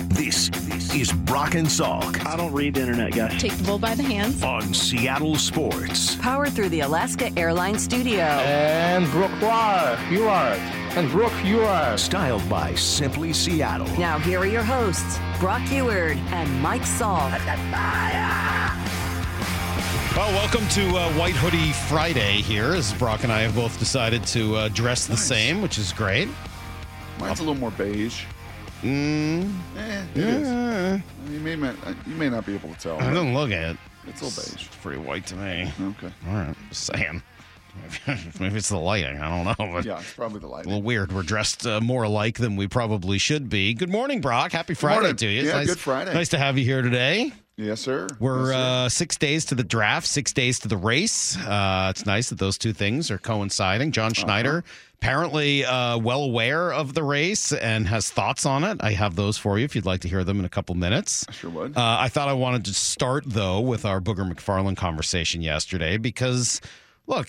This is Brock and Salk I don't read the internet, guys. Take the bull by the hands. on Seattle Sports. Powered through the Alaska Airlines studio. And Brooke Huard. And Brooke Huard. Styled by Simply Seattle. Now here are your hosts, Brock Huard and Mike Salk. Well, welcome to White Hoodie Friday here, as Brock and I have both decided to dress the same, which is great. Mine's a little more beige. It is. You may not be able to tell. I don't look at it. It's a little beige. It's pretty white to me. Okay. All right, just saying. Maybe it's the lighting. I don't know. But Yeah, it's probably the a lighting. little weird. We're dressed more alike than we probably should be. Good morning, Brock. Happy Friday morning. to you. It's Yeah, nice, good Friday. Nice to have you here today. Yes, sir. We're Yes, sir. 6 days to the draft, 6 days to the race. It's nice that those two things are coinciding. John Schneider, apparently well aware of the race and has thoughts on it. I have those for you if you'd like to hear them in a couple minutes. I sure would. I thought I wanted to start, though, with our Booger McFarland conversation yesterday because, look,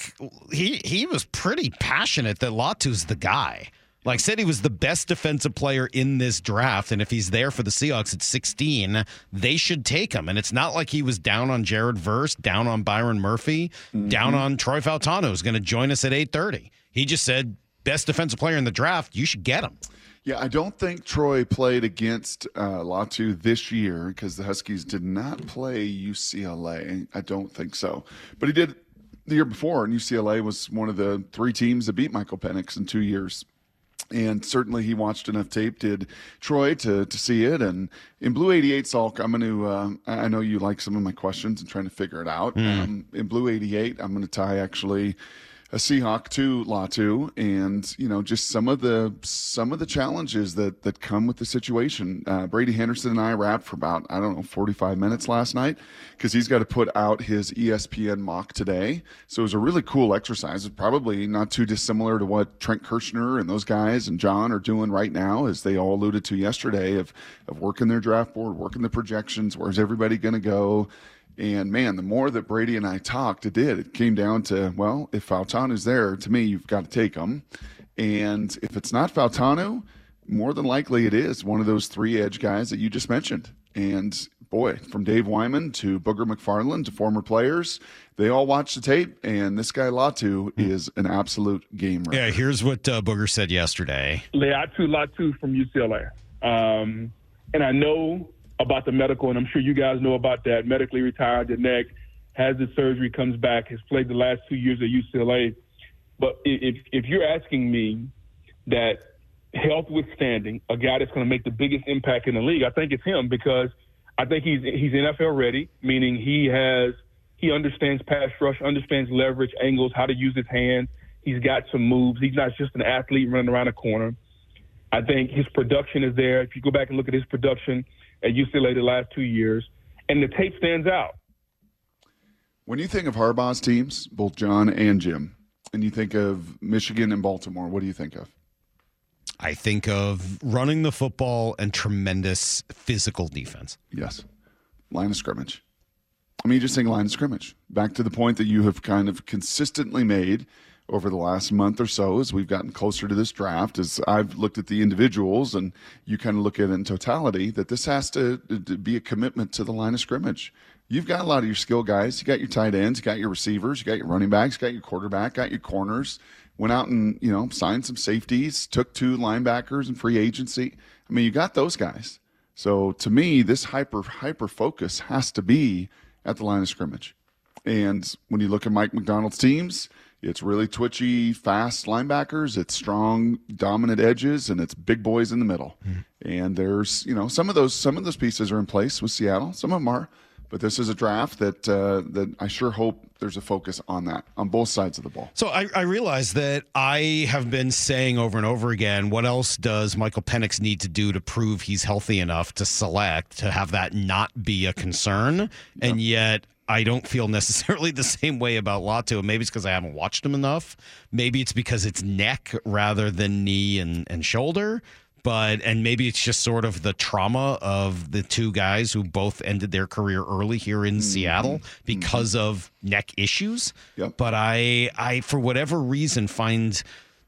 he was pretty passionate that Latu's the guy. Like, said he was the best defensive player in this draft, and if he's there for the Seahawks at 16, they should take him. And it's not like he was down on Jared Verse, down on Byron Murphy, down on Troy Fautano, who's going to join us at 8:30. He just said, best defensive player in the draft, you should get him. Yeah, I don't think Troy played against Latu this year because the Huskies did not play UCLA. I don't think so. But he did the year before, and UCLA was one of the three teams that beat Michael Penix in 2 years. And certainly he watched enough tape, did Troy, to see it. And in Blue 88, Salk, I'm going to, I know you like some of my questions and trying to figure it out. In Blue 88, I'm going to tie actually a Seahawk to Latu, and just some of the challenges that come with the situation. Brady Henderson and I rapped for about 45 minutes last night because he's got to put out his ESPN mock today. So it was a really cool exercise. It's probably not too dissimilar to what Trent Kirshner and those guys and John are doing right now, as they all alluded to yesterday, of working their draft board, working the projections. Where's everybody going to go? And, man, the more that Brady and I talked, it came down to, well, if Fautano's there, to me, you've got to take him. And if it's not Fautano, more than likely it is one of those three edge guys that you just mentioned. And, boy, from Dave Wyman to Booger McFarland to former players, they all watch the tape, and this guy Latu is an absolute game wrecker. Yeah, here's what Booger said yesterday. Latu from UCLA. And I know about the medical, and I'm sure you guys know about that. Medically retired, the neck, has the surgery, comes back, has played the last 2 years at UCLA. But if you're asking me that health withstanding, a guy that's going to make the biggest impact in the league, I think it's him, because I think he's NFL ready, meaning he understands pass rush, understands leverage, angles, how to use his hands. He's got some moves. He's not just an athlete running around a corner. I think his production is there. If you go back and look at his production at UCLA the last 2 years, and the tape stands out. When you think of Harbaugh's teams, both John and Jim, and you think of Michigan and Baltimore, what do you think of? I think of running the football and tremendous physical defense. Yes. Line of scrimmage. I mean, you just think line of scrimmage. Back to the point that you have kind of consistently made over the last month or so as we've gotten closer to this draft, as I've looked at the individuals and you kind of look at it in totality, that this has to be a commitment to the line of scrimmage. You've got a lot of your skill guys. You got your tight ends, you got your receivers, you got your running backs, you got your quarterback, got your corners. Went out and, signed some safeties, took 2 linebackers in free agency. I mean, you got those guys. So to me, this hyper focus has to be at the line of scrimmage. And when you look at Mike Macdonald's teams, it's really twitchy, fast linebackers. It's strong, dominant edges, and it's big boys in the middle. And there's, some of those pieces are in place with Seattle. Some of them are, but this is a draft that I sure hope there's a focus on that on both sides of the ball. So I realize that I have been saying over and over again, what else does Michael Penix need to do to prove he's healthy enough to select, to have that not be a concern? And yet I don't feel necessarily the same way about Latu. Maybe it's because I haven't watched him enough. Maybe it's because it's neck rather than knee and shoulder. And maybe it's just sort of the trauma of the two guys who both ended their career early here in Seattle because of neck issues. Yep. But I, for whatever reason, find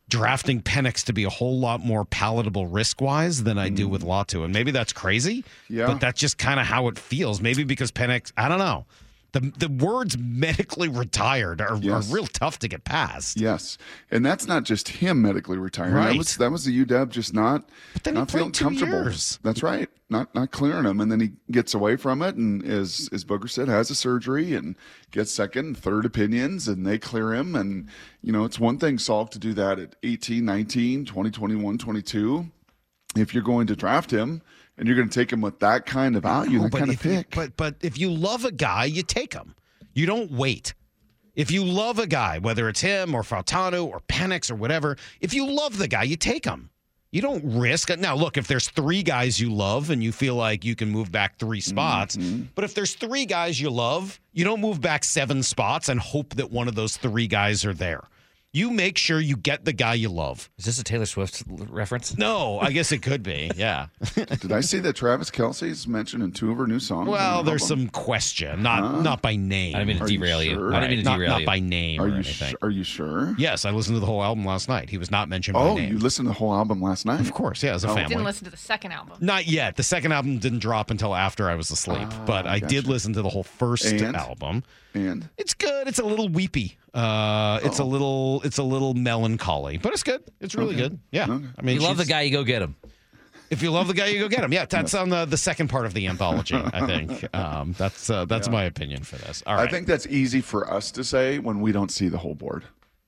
drafting Penix to be a whole lot more palatable risk-wise than I do with Latu. And maybe that's crazy, but that's just kind of how it feels. Maybe because Penix, I don't know. The words medically retired are real tough to get past. Yes. And that's not just him medically retiring. Right. That was the UW just not feeling 2 comfortable. years. That's right. Not clearing him. And then he gets away from it and, as Booger said, has a surgery and gets second, third opinions, and they clear him. And, it's one thing, Salk, to do that at 18, 19, 20, 21, 22. If you're going to draft him, and you're going to take him with that kind of value, that kind of pick. But if you love a guy, you take him. You don't wait. If you love a guy, whether it's him or Fautanu or Penix or whatever, if you love the guy, you take him. You don't risk it. Now, look, if there's 3 guys you love and you feel like you can move back 3 spots, but if there's 3 guys you love, you don't move back 7 spots and hope that one of those 3 guys are there. You make sure you get the guy you love. Is this a Taylor Swift reference? No, I guess it could be. Yeah. Did I see that Travis Kelce's mentioned in 2 of her new songs? Well, there's some question, not by name. I didn't mean to derail you. Sure? I didn't mean to derail not you. by name or anything. Are you sure? Yes, I listened to the whole album last night. He was not mentioned by name. You listened to the whole album last night? Of course, yeah, as a family. Didn't listen to the second album. Not yet. The second album didn't drop until after I was asleep, but I did listen to the whole first album. And it's good. It's a little weepy. It's a little melancholy, but it's good. It's really good. Yeah. Okay. I mean, You love the guy, you go get him. If you love the guy, you go get him. Yeah, that's on the second part of the anthology, I think. That's my opinion for this. All right. I think that's easy for us to say when we don't see the whole board.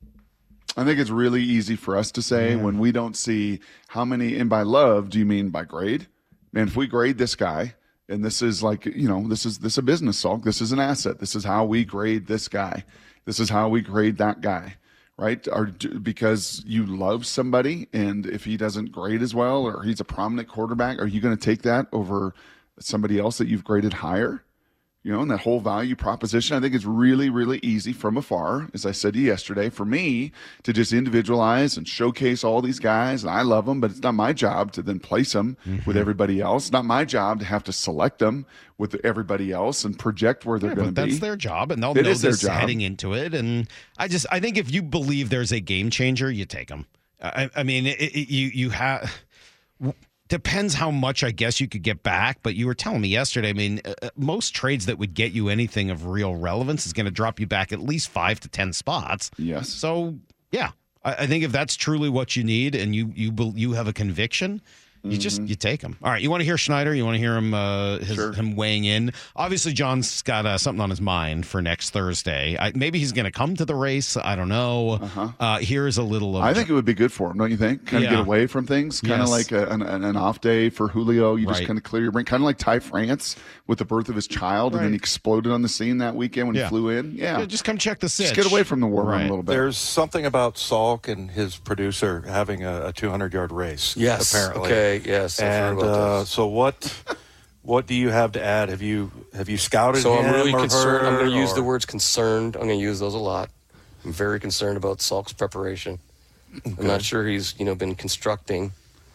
I think it's really easy for us to say when we don't see how many, and by love, do you mean by grade? Man, if we grade this guy, and this is like, this is a business, Salk. This is an asset. This is how we grade this guy. This is how we grade that guy, right? Because you love somebody, and if he doesn't grade as well, or he's a prominent quarterback, are you going to take that over somebody else that you've graded higher? And that whole value proposition, I think it's really, really easy from afar, as I said to you yesterday, for me to just individualize and showcase all these guys. And I love them, but it's not my job to then place them with everybody else. It's not my job to have to select them with everybody else and project where they're going to be. That's their job, and they'll know this heading into it. And I think if you believe there's a game changer, you take them. I mean, you have... Depends how much, I guess, you could get back. But you were telling me yesterday, I mean, most trades that would get you anything of real relevance is going to drop you back at least 5 to 10 spots. Yes. So, yeah, I think if that's truly what you need and you have a conviction, you take him. All right, you want to hear Schneider? You want to hear him him weighing in? Obviously, John's got something on his mind for next Thursday. Maybe he's going to come to the race. I don't know. Here's a little. I think it would be good for him, don't you think? Kind of get away from things, kind of like an off day for Julio. You just kind of clear your brain, kind of like Ty France with the birth of his child, and then he exploded on the scene that weekend when he flew in. Yeah, just come check the sitch. Just get away from the war room a little bit. There's something about Salk and his producer having a 200-yard race. Yes. Apparently. Okay. Yes. And so what do you have to add? Have you scouted So him I'm really or concerned. her, I'm going to use or- the words concerned. I'm going to use those a lot. I'm very concerned about Salk's preparation. I'm not sure he's been constructing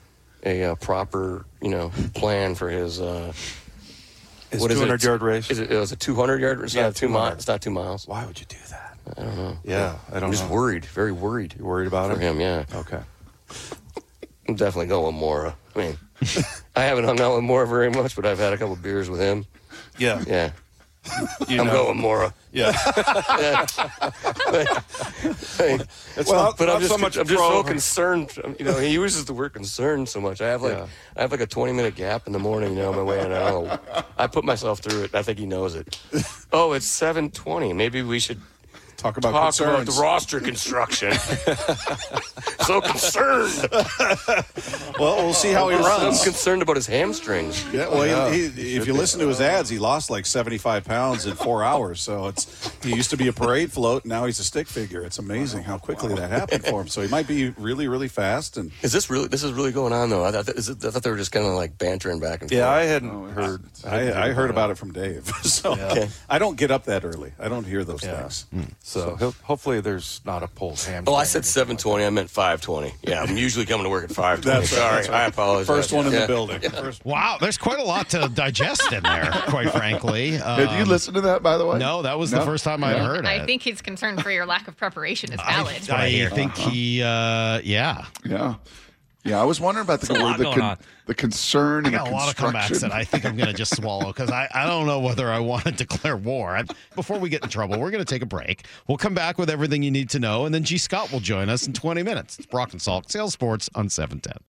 a proper plan for his. His 200-yard race. It was a 200-yard. It's not 2 200. miles. It's not 2 miles. Why would you do that? I don't know. Yeah, I don't know. I'm just worried. Very worried. You worried about for him? Yeah. Okay. I'm definitely going with Mora. I mean, I haven't hung out with Mora very much, but I've had a couple beers with him. Yeah. Yeah. I'm going with Mora. Yeah. But I'm just so concerned. He uses the word concerned so much. I have like a 20-minute gap in the morning, on my way, and I put myself through it. I think he knows it. Oh, it's 7:20. Maybe we should talk about the roster construction. So concerned. Well, we'll see how he runs. I'm concerned about his hamstrings. Yeah, well, if you listen to his ads, he lost like 75 pounds in 4 hours. So he used to be a parade float, and now he's a stick figure. It's amazing how quickly that happened for him. So he might be really, really fast. And this is really going on though? I thought they were just kind of like bantering back and forth. Yeah, I hadn't heard. I heard about it from Dave. So I don't get up that early. I don't hear those things. So hopefully there's not a pulled hamstring. Oh, I said 7:20. I meant 5:20. Yeah, I'm usually coming to work at 5:20. That's right. Sorry, I apologize. First one in the building. Wow, there's quite a lot to digest in there, quite frankly. Did you listen to that, by the way? No, that was the first time I'd heard it. I think he's concerned for your lack of preparation is valid. I think he, Yeah, I was wondering about the concern and I got a lot of comebacks that I think I'm going to just swallow because I don't know whether I want to declare war. Before we get in trouble, we're going to take a break. We'll come back with everything you need to know, and then G. Scott will join us in 20 minutes. It's Brock and Salk, Sales Sports on 710.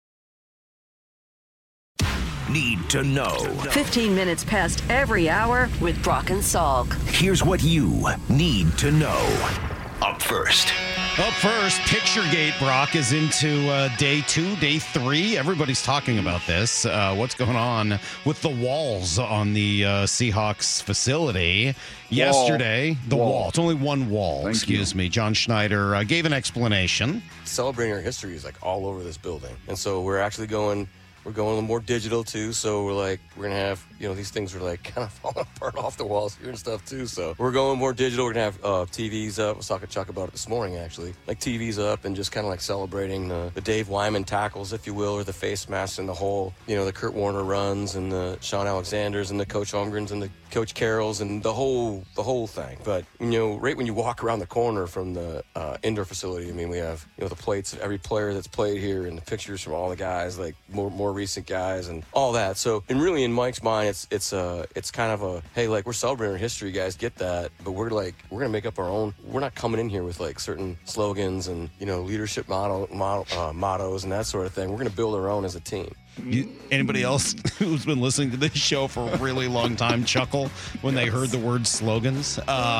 Need to know. 15 minutes past every hour with Brock and Salk. Here's what you need to know. Up first. Up first, Picturegate, Brock, is into day 2, day 3. Everybody's talking about this. What's going on with the walls on the Seahawks facility? Yesterday, the wall. It's only one wall, excuse me. John Schneider gave an explanation. Celebrating our history is like all over this building. And so we're actually going a little more digital too. So we're going to have, these things are like kind of falling apart off the walls here and stuff too. So we're going more digital. We're going to have TVs up. I was talking to Chuck about it this morning, actually. Like TVs up and just kind of like celebrating the Dave Wyman tackles, if you will, or the face masks and the whole, the Kurt Warner runs and the Sean Alexanders and the Coach Holmgrens and the Coach Carrolls and the whole thing. But, right when you walk around the corner from the indoor facility, we have, the plates of every player that's played here and the pictures from all the guys, like more recent guys and all that. So, and really in Mike's mind, it's kind of a, hey, like we're celebrating our history, guys, get that. But we're going to make up our own. We're not coming in here with like certain slogans and, leadership mottos and that sort of thing. We're going to build our own as a team. Anybody else who's been listening to this show for a really long time chuckle when they heard the word slogans?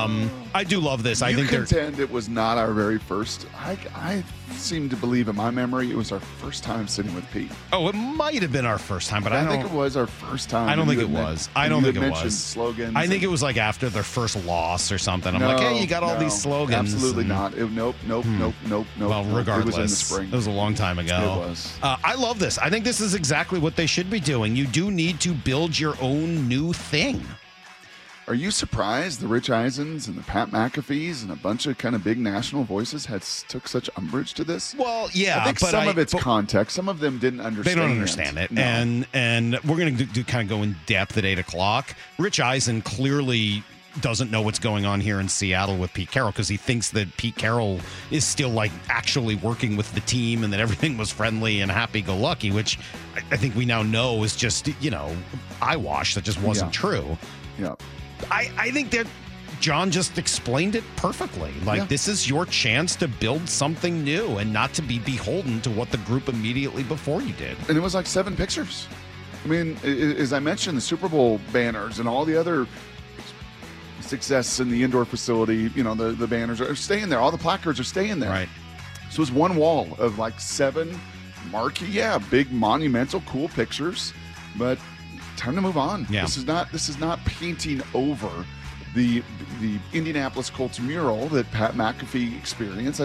I do love this. I think contend it was not our very first. I seem to believe in my memory it was our first time sitting with Pete. Oh, it might have been our first time, but I think it was our first time. I don't think it was. I don't think it was. Slogans. I think it was like after their first loss or something. I'm like, hey, you got all these slogans. Absolutely not. Nope. Well, regardless, it was in the spring. It was a long time ago. It was. I love this. I think this is exactly what they should be doing. You do need to build your own new thing. Are you surprised the Rich Eisens and the Pat McAfees and a bunch of kind of big national voices took such umbrage to this? Well, yeah. I think some of it's context. Some of them didn't understand. They don't understand it. No. And we're going to kind of go in depth at 8 o'clock. Rich Eisen clearly doesn't know what's going on here in Seattle with Pete Carroll because he thinks that Pete Carroll is still like actually working with the team and that everything was friendly and happy-go-lucky, which I think we now know is just, eyewash. That just wasn't true. Yeah. I think that John just explained it perfectly. This is your chance to build something new and not to be beholden to what the group immediately before you did. And it was like 7 pictures. As I mentioned, the Super Bowl banners and all the other success in the indoor facility, the banners are staying there. All the placards are staying there. Right. So it was one wall of like 7 marquee, big, monumental, cool pictures. But time to move on. Yeah. This is not painting over the Indianapolis Colts mural that Pat McAfee experienced.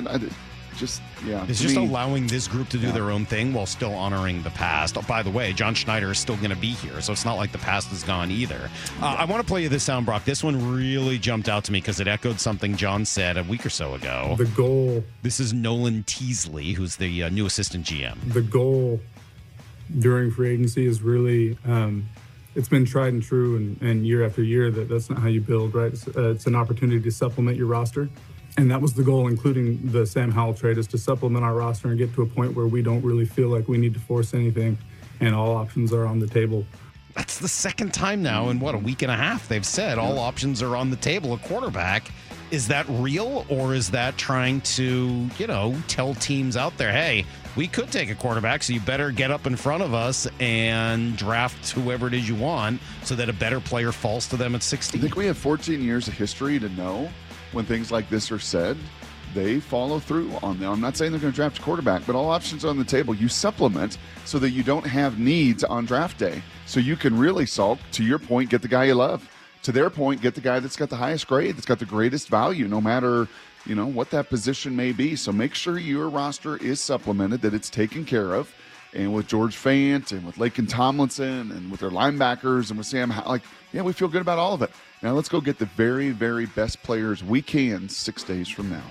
It's just allowing this group to do their own thing while still honoring the past. Oh, by the way, John Schneider is still going to be here, so it's not like the past is gone either. I want to play you this sound, Brock. This one really jumped out to me because it echoed something John said a week or so ago. The goal. This is Nolan Teasley, who's the new assistant GM. The goal during free agency is really it's been tried and true and year after year that's not how you build, right? It's an opportunity to supplement your roster. And that was the goal, including the Sam Howell trade, is to supplement our roster and get to a point where we don't really feel like we need to force anything and all options are on the table. That's the second time now in, a week and a half they've said all options are on the table at quarterback. Is that real, or is that trying to, tell teams out there, hey, we could take a quarterback, so you better get up in front of us and draft whoever it is you want so that a better player falls to them at 16? I think we have 14 years of history to know when things like this are said, they follow through on them. I'm not saying they're going to draft a quarterback, but all options are on the table. You supplement so that you don't have needs on draft day. So you can really, Salk, to your point, get the guy you love. To their point, get the guy that's got the highest grade, that's got the greatest value, no matter, what that position may be. So make sure your roster is supplemented, that it's taken care of. and with George Fant and with Laken Tomlinson and with their linebackers and with Sam, we feel good about all of it. Now let's go get the very, very best players we can 6 days from now.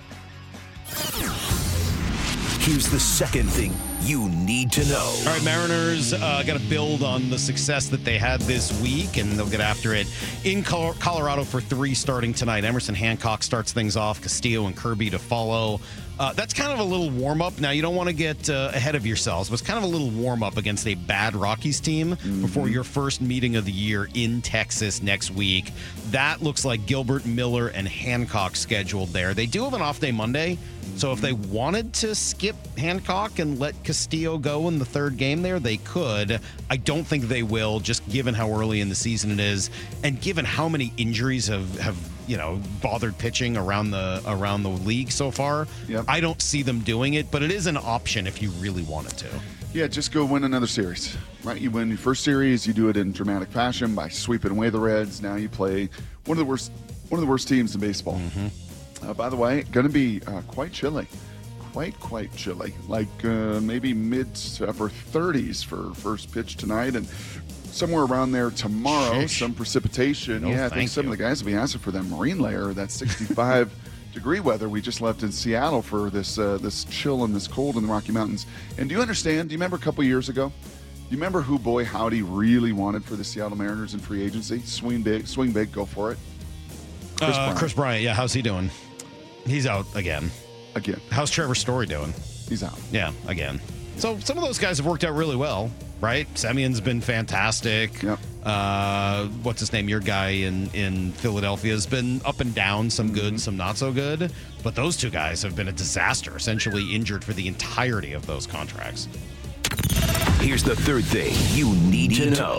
Here's the second thing you need to know. All right, Mariners got to build on the success that they had this week, and they'll get after it in Colorado for 3 starting tonight. Emerson Hancock starts things off, Castillo and Kirby to follow. That's kind of a little warm-up. Now, you don't want to get ahead of yourselves, but it's kind of a little warm-up against a bad Rockies team before your first meeting of the year in Texas next week. That looks like Gilbert, Miller, and Hancock scheduled there. They do have an off-day Monday, so if they wanted to skip Hancock and let Castillo go in the third game there, they could. I don't think they will, just given how early in the season it is, and given how many injuries have bothered pitching around the league so far. Yep. I don't see them doing it, but it is an option if you really wanted to. Yeah, just go win another series, right? You win your first series, you do it in dramatic fashion by sweeping away the Reds. Now you play one of the worst teams in baseball. By the way, going to be quite chilly. Quite chilly. Like maybe mid to upper 30s for first pitch tonight, and somewhere around there tomorrow. Some precipitation. No, I think some of the guys will be asking for that marine layer, that 65-degree weather we just left in Seattle for this chill and this cold in the Rocky Mountains. And do you understand? Do you remember a couple years ago? Do you remember who Boy Howdy really wanted for the Seattle Mariners in free agency? Swing big, go for it. Chris Bryant. Yeah, how's he doing? He's out again. How's Trevor Story doing? He's out. Yeah, again. So some of those guys have worked out really well, right? Semion's been fantastic. Yep. What's his name? Your guy in Philadelphia has been up and down, some good, some not so good. But those two guys have been a disaster, essentially injured for the entirety of those contracts. Here's the third thing you need to know.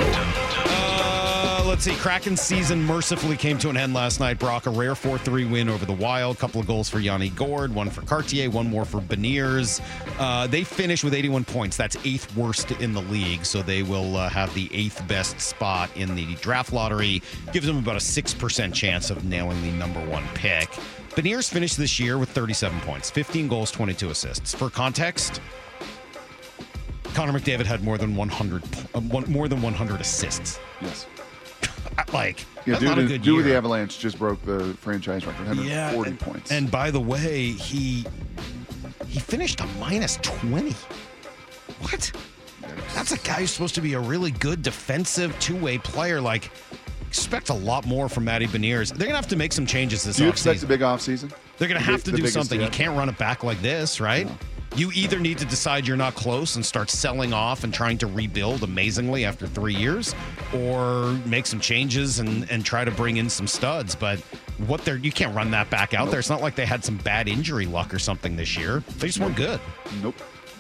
Let's see. Kraken season mercifully came to an end last night. Brock, a rare 4-3 win over the Wild. Couple of goals for Yanni Gourde, one for Cartier, one more for Beniers. They finished with 81 points. That's 8th worst in the league, so they will have the 8th best spot in the draft lottery. Gives them about a 6% chance of nailing the number 1 pick. Beniers finished this year with 37 points, 15 goals, 22 assists. For context, Connor McDavid had more than 100 assists. Yes. That's not a good year. The Avalanche just broke the franchise record, 140 points. And by the way, he finished a minus 20. What? That's a guy who's supposed to be a really good defensive two-way player. Expect a lot more from Matty Beniers. They're going to have to make some changes this offseason. Do you expect a big offseason? They're going to have to do something. You can't run it back like this, right? No. You either need to decide you're not close and start selling off and trying to rebuild amazingly after 3 years, or make some changes and try to bring in some studs. But you can't run that back out there. It's not like they had some bad injury luck or something this year. They just weren't good. Nope.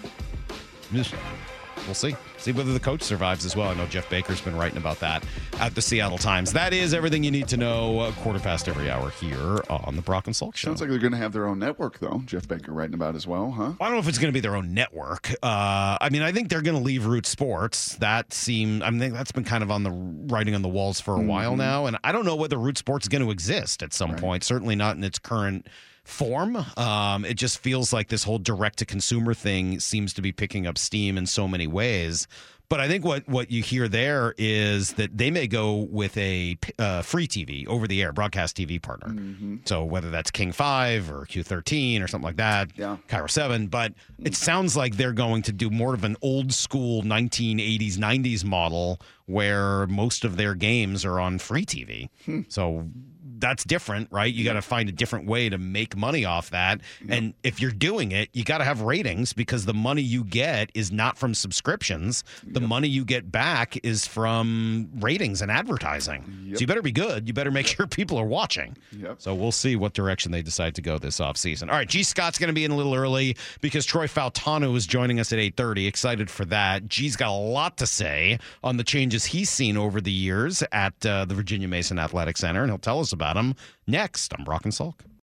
We'll see. See whether the coach survives as well. I know Jeff Baker's been writing about that at the Seattle Times. That is everything you need to know. 15:15 every hour here on the Brock and Salk Show. Sounds like they're going to have their own network, though. Jeff Baker writing about as well, huh? I don't know if it's going to be their own network. I think they're going to leave Root Sports. That's been kind of on the writing on the walls for a while now. And I don't know whether Root Sports is going to exist at some point. Certainly not in its current form. It just feels like this whole direct-to-consumer thing seems to be picking up steam in so many ways. But I think what you hear there is that they may go with a free TV, over-the-air broadcast TV partner. So whether that's King 5 or Q13 or something like that, Cairo 7. But it sounds like they're going to do more of an old-school 1980s, 90s model where most of their games are on free TV. So that's different, right? You got to find a different way to make money off that. And if you're doing it, you got to have ratings, because the money you get is not from subscriptions. The money you get back is from ratings and advertising. So you better be good. You better make sure people are watching. So we'll see what direction they decide to go this offseason. All right, G. Scott's going to be in a little early because Troy Faltano is joining us at 8:30. Excited for that. G's got a lot to say on the changes he's seen over the years at the Virginia Mason Athletic Center, and he'll tell us about them next on Brock and Salk.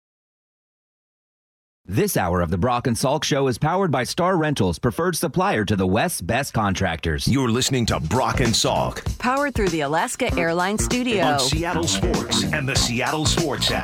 This hour of the Brock and Salk Show is powered by Star Rentals, preferred supplier to the West's best contractors. You're listening to Brock and Salk, powered through the Alaska Airlines Studio on Seattle Sports and the Seattle Sports app.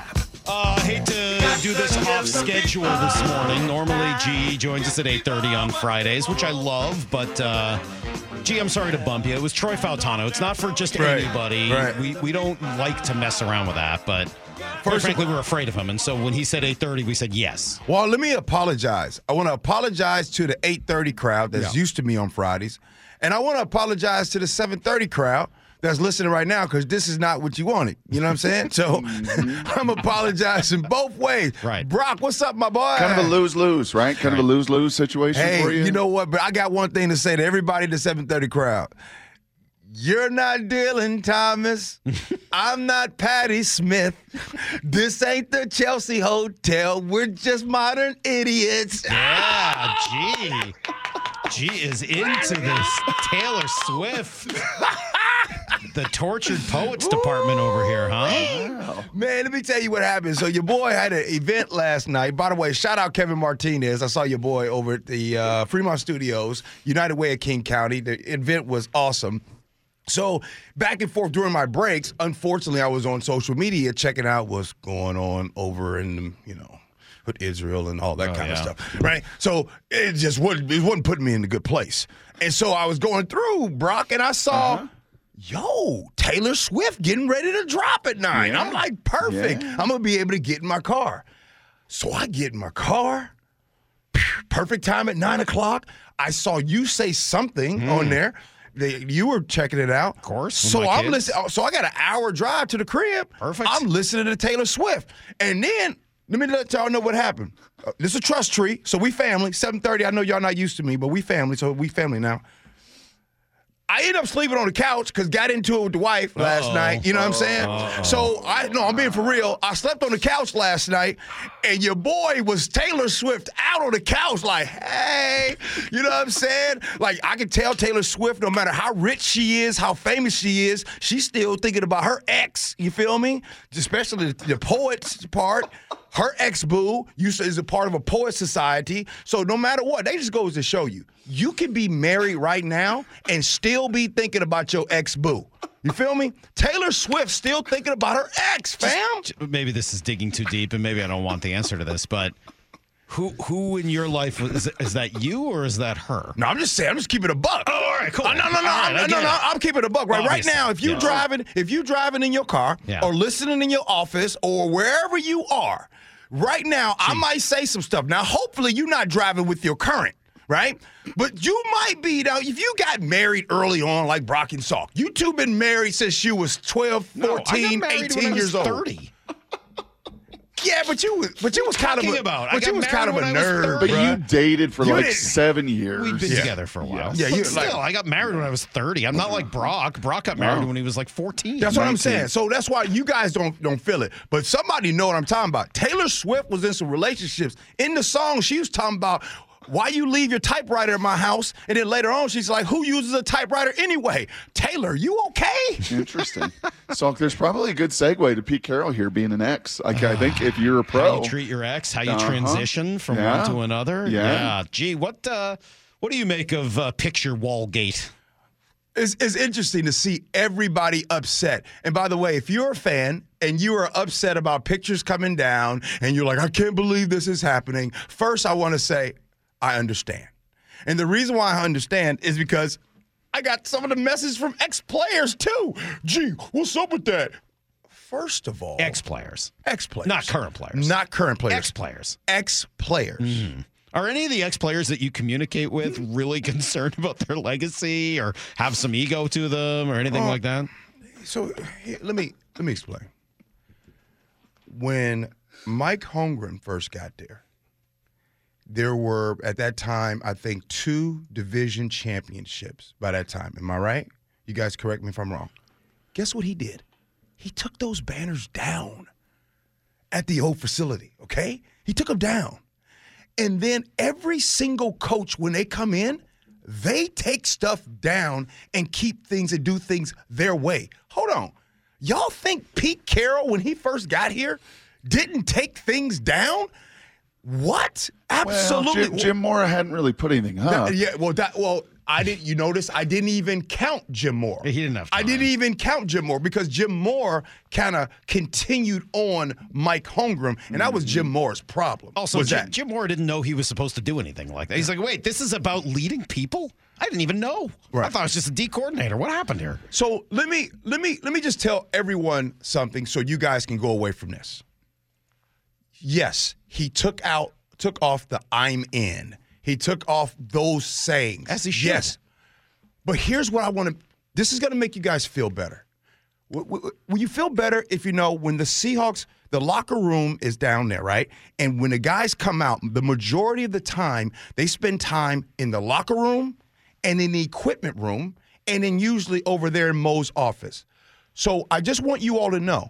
I hate to do this off schedule this morning. Normally, G joins us at 8:30 on Fridays, which I love, but G, I'm sorry to bump you. It was Troy Fautano. It's not for just anybody. Right. We don't like to mess around with that, but quite frankly, we're afraid of him. And so when he said 8:30, we said yes. Well, let me apologize. I want to apologize to the 8:30 crowd that's used to me on Fridays. And I want to apologize to the 7:30 crowd that's listening right now, because this is not what you wanted. You know what I'm saying? So I'm apologizing both ways. Right. Brock, what's up, my boy? Kind of a lose-lose, right? Kind of a lose-lose situation for you. Hey, you know what? But I got one thing to say to everybody in the 7:30 crowd. You're not Dylan Thomas. I'm not Patti Smith. This ain't the Chelsea Hotel. We're just modern idiots. Yeah, G. G is into this Taylor Swift. The tortured poets department over here, huh? Man, let me tell you what happened. So your boy had an event last night. By the way, shout out Kevin Martinez. I saw your boy over at the Fremont Studios, United Way of King County. The event was awesome. So back and forth during my breaks, unfortunately, I was on social media checking out what's going on over in, with Israel and all that kind of stuff, right? So it just wasn't putting me in a good place. And so I was going through, Brock, and I saw, Taylor Swift getting ready to drop at 9. I'm like, perfect. Yeah. I'm going to be able to get in my car. So I get in my car. Perfect time at 9 o'clock. I saw you say something on there. You were checking it out. Of course. So I'm listening. So I got an hour drive to the crib. Perfect. I'm listening to Taylor Swift. And then, let me let y'all know what happened. This is a trust tree. So we family. 7:30. I know y'all not used to me, but we family. So we family now. I ended up sleeping on the couch because got into it with the wife last night. You know what I'm saying? So I'm being for real. I slept on the couch last night, and your boy was Taylor Swift out on the couch like, hey, you know what I'm saying? Like, I can tell Taylor Swift, no matter how rich she is, how famous she is, she's still thinking about her ex. You feel me? Especially the poet's part. Her ex-boo is a part of a poet society. So no matter what, they just goes to show you, you can be married right now and still be thinking about your ex-boo. You feel me? Taylor Swift still thinking about her ex, fam. Maybe this is digging too deep, and maybe I don't want the answer to this, but who in your life, is that you or is that her? No, I'm just saying. I'm just keeping it a buck. Oh, all right, cool. No. I'm keeping it a buck. Right now, if you driving in your car or listening in your office or wherever you are, right now, I might say some stuff. Now, hopefully, you're not driving with your current, right? But you might be. Now, if you got married early on, like Brock and Salk, you two been married since you was 12, 14, 18 years old. 30. Yeah, but you was kind of a nerd. But you dated for 7 years. We'd been together for a while. Yeah, I got married when I was 30. I'm not like Brock. Brock got married when he was like 14. That's what I'm saying. So that's why you guys don't feel it. But somebody know what I'm talking about. Taylor Swift was in some relationships. In the song, she was talking about, why you leave your typewriter at my house? And then later on, she's like, who uses a typewriter anyway? Taylor, you okay? Interesting. So there's probably a good segue to Pete Carroll here being an ex. I think if you're a pro. How you treat your ex, how you transition from one to another. Yeah. Gee, what do you make of Picture Wallgate? It's interesting to see everybody upset. And by the way, if you're a fan and you are upset about pictures coming down and you're like, I can't believe this is happening, first I want to say, I understand. And the reason why I understand is because I got some of the messages from ex-players too. Gee, what's up with that? First of all, Ex-players. Not current players. Ex-players. Ex-players. Mm. Are any of the ex-players that you communicate with really concerned about their legacy or have some ego to them or anything like that? So let me explain. When Mike Holmgren first got there were, at that time, I think 2 division championships by that time. Am I right? You guys correct me if I'm wrong. Guess what he did? He took those banners down at the old facility, okay? He took them down. And then every single coach, when they come in, they take stuff down and keep things and do things their way. Hold on. Y'all think Pete Carroll, when he first got here, didn't take things down? What? Absolutely. Well, Jim Mora hadn't really put anything up. You notice I didn't even count Jim Moore. He didn't have time. I didn't even count Jim Moore because Jim Moore kind of continued on Mike Holmgren, and that was Jim Moore's problem. Also, Jim Moore didn't know he was supposed to do anything like that. He's like, wait, this is about leading people? I didn't even know. Right. I thought it was just a D coordinator. What happened here? So let me just tell everyone something so you guys can go away from this. Yes, he took off the "I'm in." He took off those sayings. As he should. Yes. But here's what I want to – this is going to make you guys feel better. Will you feel better if you know when the Seahawks – the locker room is down there, right? And when the guys come out, the majority of the time, they spend time in the locker room and in the equipment room and then usually over there in Mo's office. So I just want you all to know,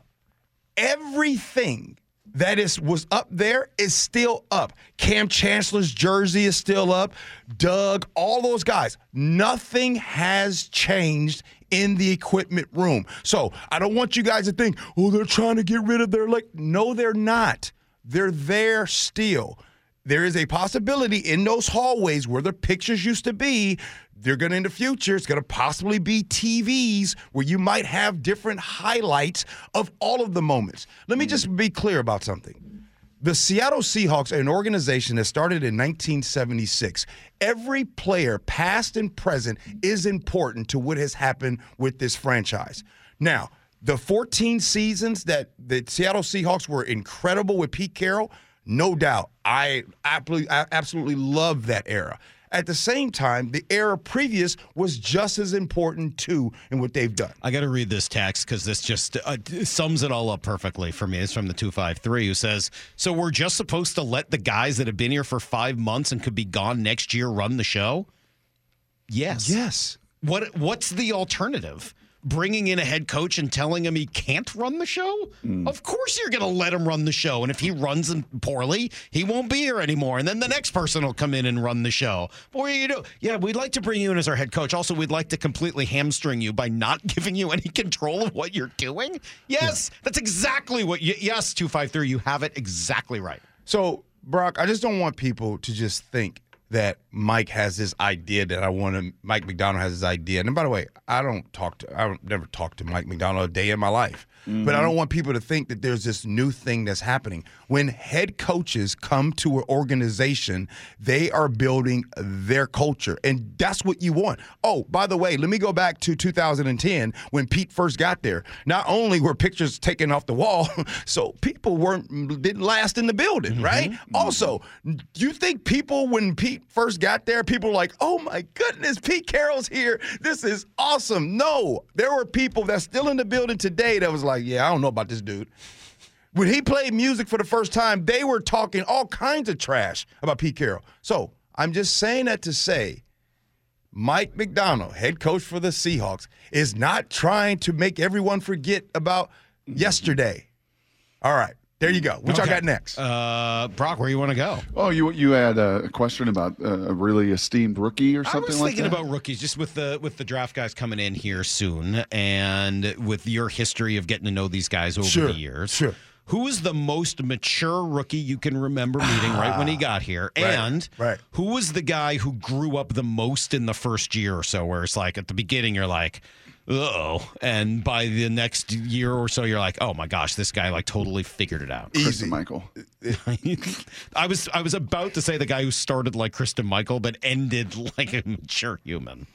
everything – that was up there is still up. Cam Chancellor's jersey is still up. Doug, all those guys. Nothing has changed in the equipment room. So I don't want you guys to think, oh, they're trying to get rid of their leg. No, they're not. They're there still. There is a possibility in those hallways where the pictures used to be, they're going to, in the future, it's going to possibly be TVs where you might have different highlights of all of the moments. Let me just be clear about something. The Seattle Seahawks are an organization that started in 1976. Every player, past and present, is important to what has happened with this franchise. Now, the 14 seasons that the Seattle Seahawks were incredible with Pete Carroll, no doubt. I absolutely love that era. At the same time, the era previous was just as important, too, in what they've done. I got to read this text because this just sums it all up perfectly for me. It's from the 253 who says, so we're just supposed to let the guys that have been here for 5 months and could be gone next year run the show? Yes. Yes. What's the alternative? Bringing in a head coach and telling him he can't run the show? Of course you're going to let him run the show. And if he runs poorly, he won't be here anymore. And then the next person will come in and run the show. But what do you do? Yeah, we'd like to bring you in as our head coach. Also, we'd like to completely hamstring you by not giving you any control of what you're doing. Yes, That's exactly what yes, 253, you have it exactly right. So, Brock, I just don't want people to just think that Mike has this idea that Mike Macdonald has this idea. And by the way, I never talk to Mike Macdonald a day in my life. But I don't want people to think that there's this new thing that's happening. When head coaches come to an organization, they are building their culture. And that's what you want. Oh, by the way, let me go back to 2010 when Pete first got there. Not only were pictures taken off the wall, so people didn't last in the building, right? Also, do you think people, when Pete first got there, people were like, oh my goodness, Pete Carroll's here. This is awesome. No, there were people that's still in the building today that was like, yeah, I don't know about this dude. When he played music for the first time, they were talking all kinds of trash about Pete Carroll. So I'm just saying that to say Mike Macdonald, head coach for the Seahawks, is not trying to make everyone forget about yesterday. All right. There you go. What y'all got next? Brock, where you want to go? Oh, you had a question about a really esteemed rookie or something like that? I was thinking about rookies, just with the draft guys coming in here soon, and with your history of getting to know these guys over the years. Sure. Who is the most mature rookie you can remember meeting right when he got here? And who was the guy who grew up the most in the first year or so, where it's like at the beginning you're like, uh-oh. And by the next year or so, you're like, oh my gosh, this guy like totally figured it out. Kristen Michael. I was about to say the guy who started like Kristen Michael, but ended like a mature human.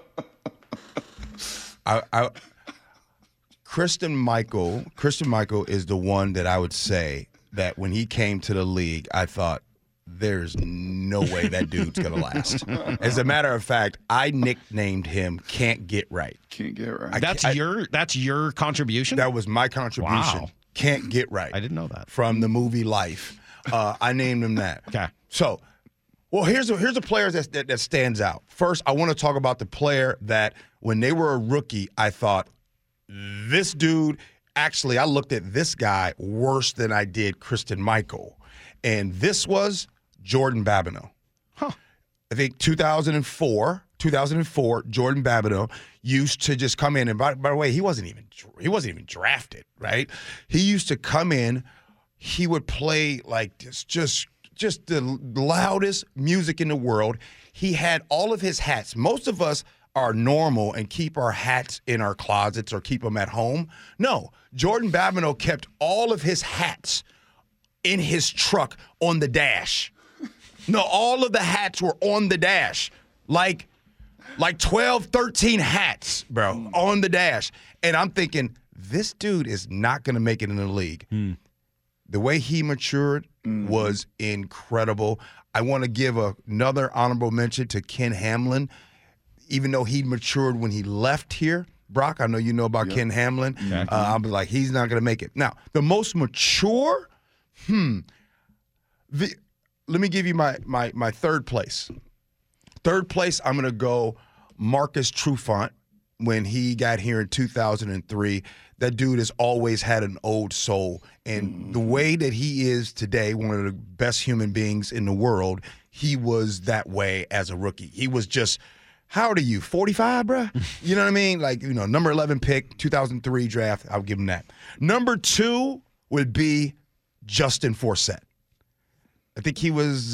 Kristen Michael is the one that I would say that when he came to the league, I thought, there's no way that dude's going to last. As a matter of fact, I nicknamed him Can't Get Right. Can't Get Right. That's your contribution? That was my contribution. Wow. Can't Get Right. I didn't know that. From the movie Life. I named him that. Okay. So, well, here's a player that stands out. First, I want to talk about the player that when they were a rookie, I thought, this dude, actually, I looked at this guy worse than I did Kristen Michael. And this was Jordan Babineau. Huh. I think 2004, Jordan Babineau used to just come in, and by the way, he wasn't even drafted, right? He used to come in, he would play like this just just the loudest music in the world. He had all of his hats. Most of us are normal and keep our hats in our closets or keep them at home. No, Jordan Babineau kept all of his hats in his truck on the dash. No, all of the hats were on the dash. Like 12, 13 hats, bro, on the dash. And I'm thinking, this dude is not going to make it in the league. The way he matured was incredible. I want to give another honorable mention to Ken Hamlin. Even though he matured when he left here, Brock, I know you know about Ken Hamlin. I was like, he's not going to make it. Now, the most mature, let me give you my third place. Third place, I'm going to go Marcus Trufant when he got here in 2003. That dude has always had an old soul. And the way that he is today, one of the best human beings in the world, he was that way as a rookie. He was just, how old are you, 45, bro? You know what I mean? Like, number 11 pick, 2003 draft, I'll give him that. Number 2 would be Justin Forsett. I think he was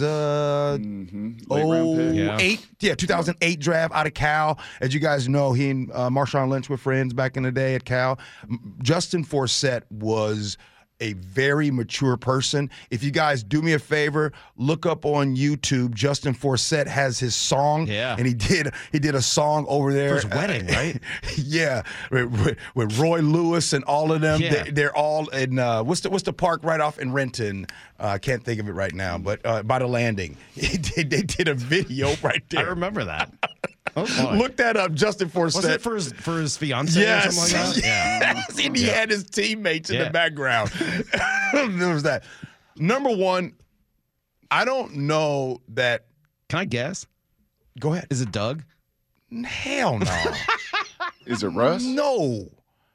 2008 draft out of Cal. As you guys know, he and Marshawn Lynch were friends back in the day at Cal. Justin Forsett was a very mature person. If you guys do me a favor, look up on YouTube. Justin Forsett has his song, and he did a song over there for his wedding, right? with Roy Lewis and all of them. Yeah. They're all in what's the park right off in Renton? I can't think of it right now, but by the Landing, they did a video right there. I remember that. Look that up, Justin Forsett. Was it for his fiance or something like that? Yes. And he had his teammates in the background. There was that. Number 1, I don't know that. Can I guess? Go ahead. Is it Doug? Hell no. Is it Russ? No.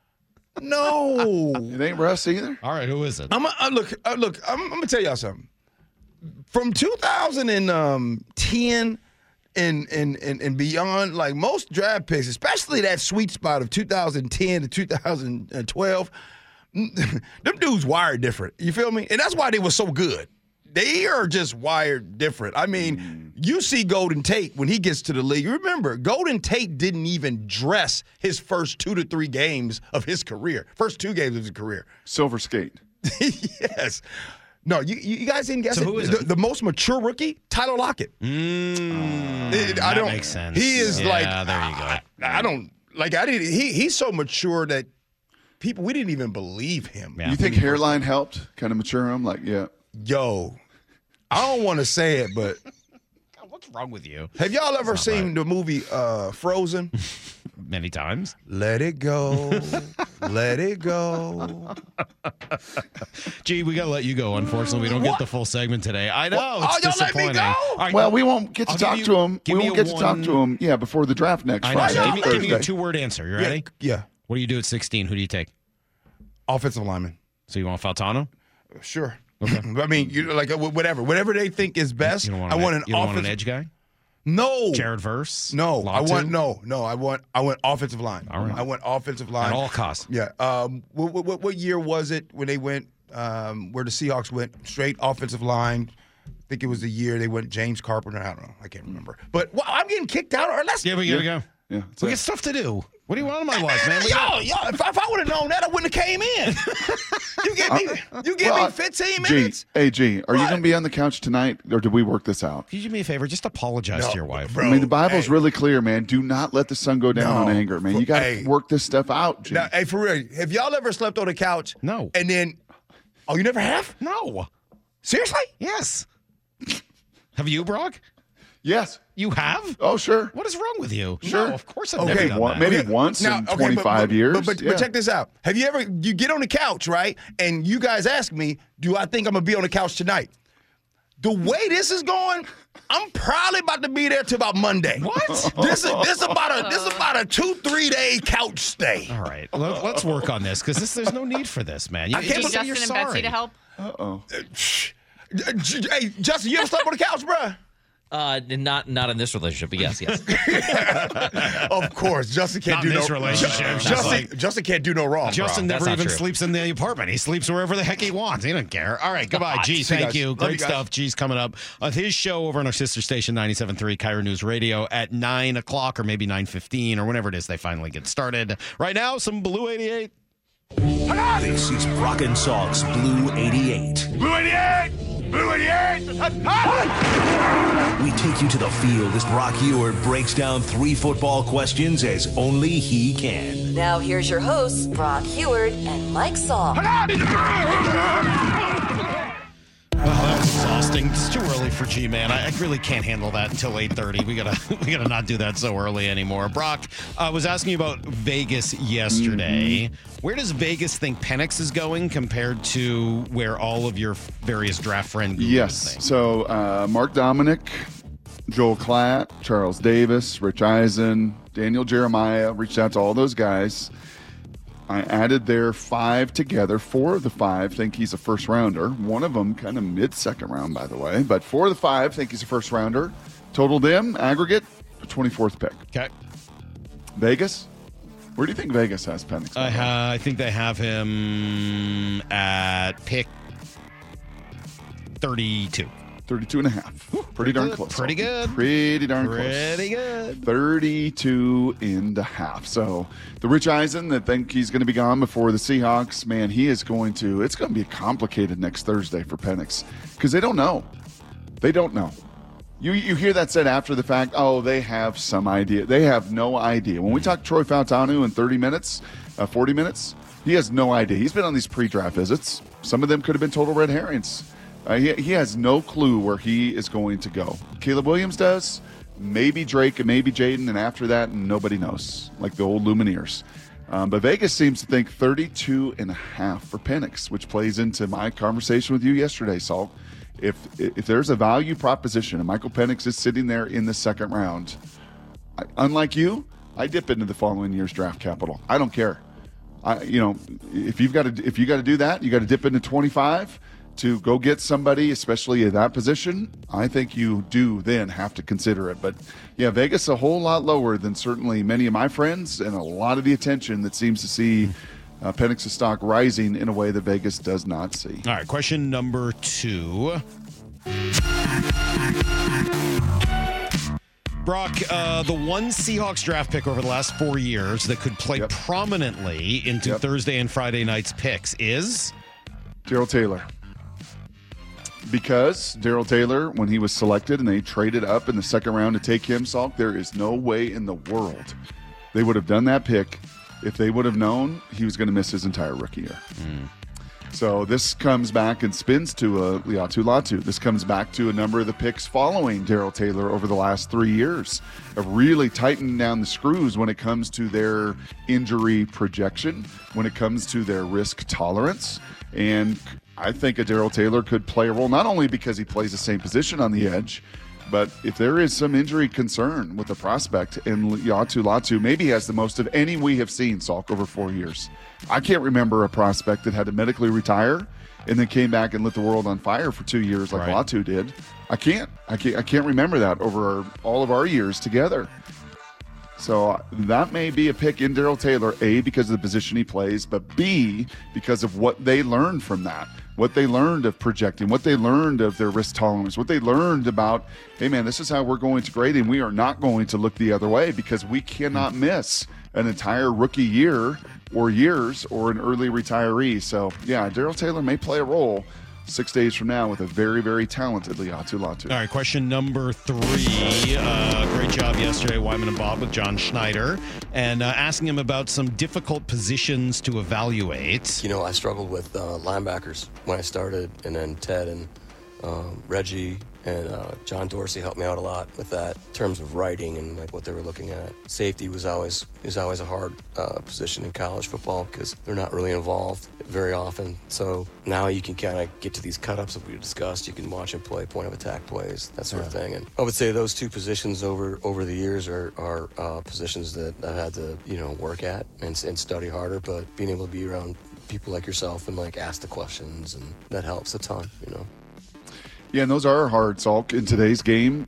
It ain't Russ either. All right, who is it? Look, I'm going to tell y'all something. From 2010 and beyond, like most draft picks, especially that sweet spot of 2010 to 2012, them dudes wired different. You feel me? And that's why they were so good. They are just wired different. I mean, you see Golden Tate when he gets to the league. Remember, Golden Tate didn't even dress his first 2 to 3 games of his career. First 2 games of his career. Silver skate. Yes. No, you guys didn't guess so it. Who is it? The most mature rookie, Tyler Lockett. That makes sense. He is there you go. I don't like. I didn't. He's so mature that we didn't even believe him. Yeah. You think hairline helped kind of mature him? Like, Yo, I don't want to say it, but what's wrong with you? Have y'all ever seen the movie Frozen? Many times. Let it go. Let it go. Gee, we got to let you go. Unfortunately, we don't get the full segment today. I know. It's disappointing. Let me go? Right, well, we won't get to talk to him. We won't get to talk to him, before the draft next Friday. Give me a 2-word answer. You ready? Yeah. What do you do at 16? Who do you take? Offensive lineman. So you want Faltano? Sure. Okay. I mean, whatever they think is best. You don't want I want an edge guy? No. Jared Verse? No. Latu? I want offensive line. All right. I want offensive line. At all costs. Yeah. What year was it when they went where the Seahawks went straight offensive line? I think it was the year they went James Carpenter. I don't know. I can't remember. But I'm getting kicked out. Or let's. Yeah, we gotta go. Yeah, we got stuff to do. What do you want in my life, man? Yo, if I would have known that, I wouldn't have came in. You give me 15 minutes. G, are you going to be on the couch tonight, or did we work this out? Could you do me a favor? Just apologize to your wife. Bro, I mean, the Bible's really clear, man. Do not let the sun go down on anger, man. You got to work this stuff out, G. Now, for real, have y'all ever slept on the couch? No. And then, you never have? No. Seriously? Yes. Have you, Brock? Yes. You have? Oh, sure. What is wrong with you? Sure. No, of course I've never done that. Maybe once in 25 years. But check this out. Have you ever, you get on the couch, right? And you guys ask me, do I think I'm going to be on the couch tonight? The way this is going, I'm probably about to be there till about Monday. What? This is about a 2-3 day couch stay. All right. Let's work on this because there's no need for this, man. Need Justin and Betsy to help? Uh-oh. Hey, Justin, you ever slept on the couch, bruh? Not in this relationship, but yes. Of course, Justin can't Not do in this no relationship. Justin can't do no wrong. Justin That's never not even true. sleeps in the apartment. He sleeps wherever the heck he wants. He doesn't care. All right, goodbye. G, See you thank guys. you. Love Great you guys. stuff. G's coming up on his show over on our sister station, 97.3 Cairo News Radio at 9 o'clock or maybe 9:15 or whenever it is they finally get started. Right now, some Blue 88. This is Brock and Salk's Blue 88. Blue 88! Blue 88! We take you to the field as Brock Ewart breaks down 3 football questions as only he can. Now here's your hosts, Brock Heward and Mike Salk. Oh, that was exhausting. It's too early for G-Man. I really can't handle that until 8:30. We gotta not do that so early anymore. Brock, I was asking you about Vegas yesterday. Where does Vegas think Penix is going compared to where all of your various draft friend gurus Yes. think? So Mark Dominic, Joel Klatt, Charles Davis, Rich Eisen, Daniel Jeremiah, reached out to all those guys. I added their 5 together. 4 of the 5 think he's a first rounder. One of them kind of mid-second round, by the way. But 4 of the 5 think he's a first rounder. Total them, aggregate, the 24th pick. Okay. Vegas? Where do you think Vegas has Penix? I think they have him at pick 32. 32 and a half. Pretty darn good. close. Pretty good. Pretty darn close. Pretty good. 32 and a half. So the Rich Eisen that think he's going to be gone before the Seahawks, man, it's going to be complicated next Thursday for Penix because they don't know. They don't know. You hear that said after the fact, oh, they have some idea. They have no idea. When we talk Troy Fautanu in 30 minutes, 40 minutes, he has no idea. He's been on these pre-draft visits. Some of them could have been total red herrings. He has no clue where he is going to go. Caleb Williams does, maybe Drake and maybe Jaden, and after that, nobody knows, like the old Lumineers. But Vegas seems to think 32 and a half for Penix, which plays into my conversation with you yesterday, Salk. If there's a value proposition and Michael Penix is sitting there in the second round, unlike you, I dip into the following year's draft capital. I don't care. If you got to do that, you got to dip into 25 to go get somebody, especially in that position. I think you do then have to consider it. But yeah, Vegas a whole lot lower than certainly many of my friends, and a lot of the attention that seems to see Penix's stock rising in a way that Vegas does not see. All right, question number 2. Brock, the one Seahawks draft pick over the last 4 years that could play prominently into Thursday and Friday night's picks is? Darrell Taylor. Because Darrell Taylor, when he was selected and they traded up in the second round to take him, Salk, there is no way in the world they would have done that pick if they would have known he was going to miss his entire rookie year. So this comes back and spins to Liatu Latu. This comes back to a number of the picks following Darrell Taylor over the last 3 years of really tightening down the screws when it comes to their injury projection, when it comes to their risk tolerance. And I think a Darrell Taylor could play a role, not only because he plays the same position on the edge, but if there is some injury concern with the prospect, and Liatu Latu maybe has the most of any we have seen, Salk, over 4 years. I can't remember a prospect that had to medically retire and then came back and lit the world on fire for 2 years like Latu did. I can't remember that over all of our years together. So that may be a pick in Darrell Taylor, A, because of the position he plays, but B, because of what they learned from that, what they learned of projecting, what they learned of their risk tolerance, what they learned about, hey, man, this is how we're going to grade, and we are not going to look the other way because we cannot miss an entire rookie year or years or an early retiree. So, yeah, Darrell Taylor may play a role 6 days from now with a very, very talented Liatu Latu. All right, question number 3. Great job yesterday, Wyman and Bob, with John Schneider, and asking him about some difficult positions to evaluate. You know, I struggled with linebackers when I started, and then Ted and Reggie and John Dorsey helped me out a lot with that in terms of writing and like what they were looking at. Safety was always a hard position in college football because they're not really involved very often. So now you can kind of get to these cut-ups that we discussed. You can watch them play point of attack plays, that sort of thing. And I would say those two positions over the years are positions that I've had to work at and study harder. But being able to be around people like yourself and like ask the questions, and that helps a ton. Yeah, and those are hard, Salk, in today's game.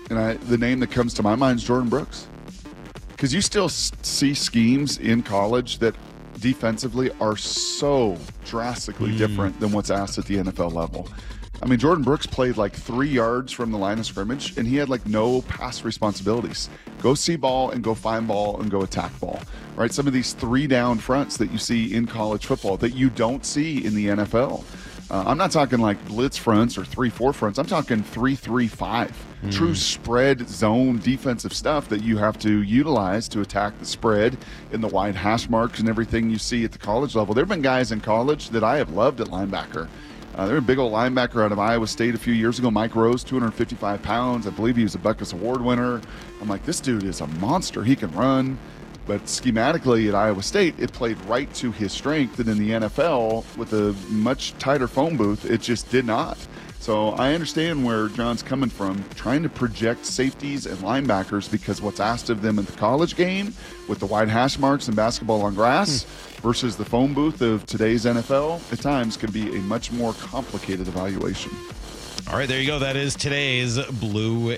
And the name that comes to my mind is Jordan Brooks. Because you still see schemes in college that defensively are so drastically different than what's asked at the NFL level. I mean, Jordan Brooks played like 3 yards from the line of scrimmage, and he had like no pass responsibilities. Go see ball and go find ball and go attack ball, right? Some of these 3-down fronts that you see in college football that you don't see in the NFL. I'm not talking like blitz fronts or 3-4 fronts. I'm talking 3-3-5. True spread zone defensive stuff that you have to utilize to attack the spread in the wide hash marks and everything you see at the college level. There have been guys in college that I have loved at linebacker. There was a big old linebacker out of Iowa State a few years ago, Mike Rose, 255 pounds. I believe he was a Butkus Award winner. I'm like, this dude is a monster. He can run. But schematically at Iowa State, it played right to his strength. And in the NFL, with a much tighter phone booth, it just did not. So I understand where John's coming from, trying to project safeties and linebackers because what's asked of them in the college game with the wide hash marks and basketball on grass versus the phone booth of today's NFL at times can be a much more complicated evaluation. All right, there you go. That is today's Blue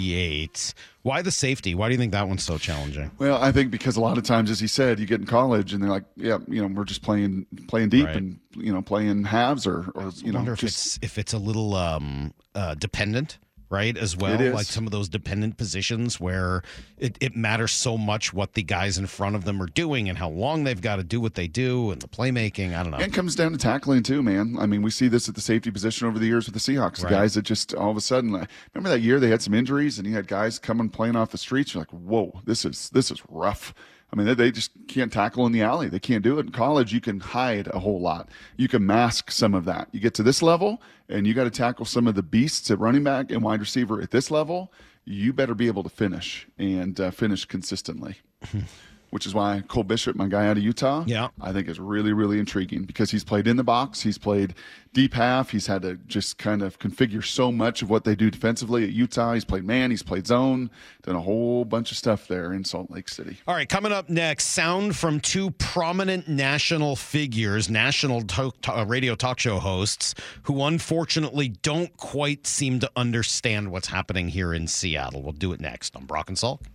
88. Why the safety? Why do you think that one's so challenging? Well, I think because a lot of times, as he said, you get in college and they're like, yeah, we're just playing deep and, playing halves or I wonder if it's a little dependent, right, as well? It is. Like some of those dependent positions where it matters so much what the guys in front of them are doing and how long they've got to do what they do and the playmaking. I don't know. And it comes down to tackling too, man. I mean, we see this at the safety position over the years with the Seahawks. The guys that just all of a sudden, remember that year they had some injuries and you had guys coming playing off the streets. You're like, whoa, this is rough. I mean, they just can't tackle in the alley. They can't do it. In college, you can hide a whole lot. You can mask some of that. You get to this level, and you got to tackle some of the beasts at running back and wide receiver at this level. You better be able to finish and finish consistently, which is why Cole Bishop, my guy out of Utah, I think is really, really intriguing because he's played in the box. He's played deep half. He's had to just kind of configure so much of what they do defensively at Utah. He's played man. He's played zone. Done a whole bunch of stuff there in Salt Lake City. All right, coming up next, sound from two prominent national figures, national radio talk show hosts, who unfortunately don't quite seem to understand what's happening here in Seattle. We'll do it next on Brock and Salk.